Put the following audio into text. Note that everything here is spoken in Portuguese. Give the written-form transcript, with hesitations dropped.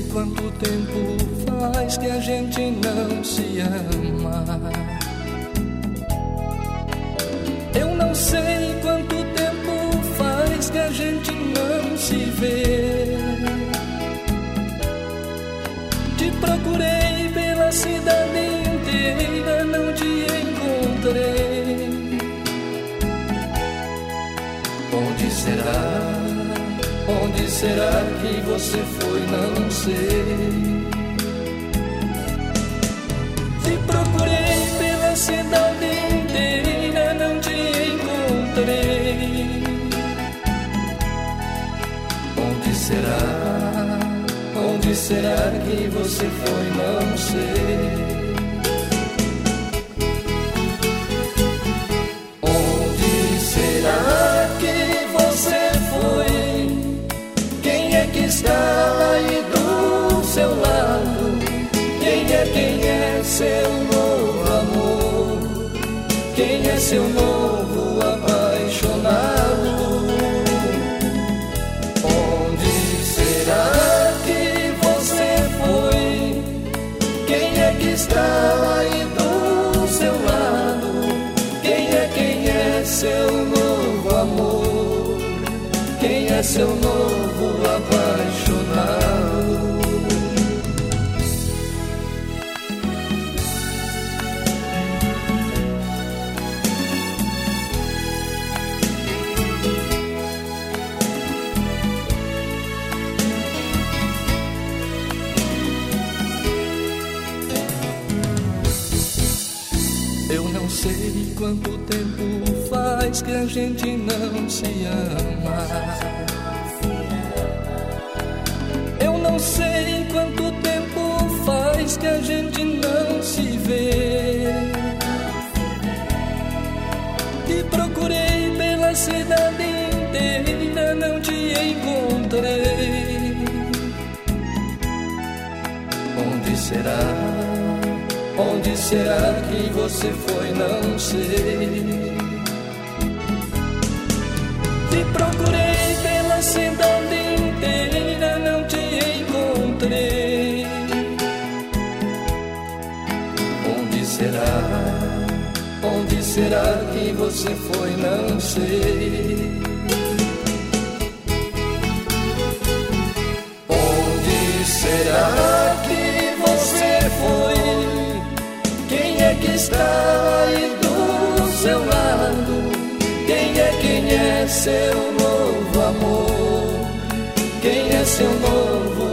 quanto tempo faz que a gente não se ama. Eu não sei quanto tempo faz que a gente não se vê. Te procurei pela cidade inteira, não te encontrei. Onde será? Onde será que você foi? Não sei. Te procurei pela cidade inteira, não te encontrei. Onde será? Onde será que você foi? Não sei. Onde será que você foi? Quem é que está aí do seu lado? Quem é seu novo amor? Quem é seu novo apaixonado? Onde será que você foi? Quem é que está aí do seu lado? Quem é seu novo amor? Quem é seu novo apaixonado? Eu não sei quanto tempo faz que a gente não se ama. Eu não sei quanto tempo faz que a gente não se vê. Te procurei pela cidade inteira, não te encontrei. Onde será? Onde será que você foi? Não sei. Te procurei pela cidade inteira, não te encontrei. Onde será? Onde será que você foi? Não sei. Onde será que você foi? Quem é que está aí do seu lado? Quem é seu novo amor? Quem é seu novo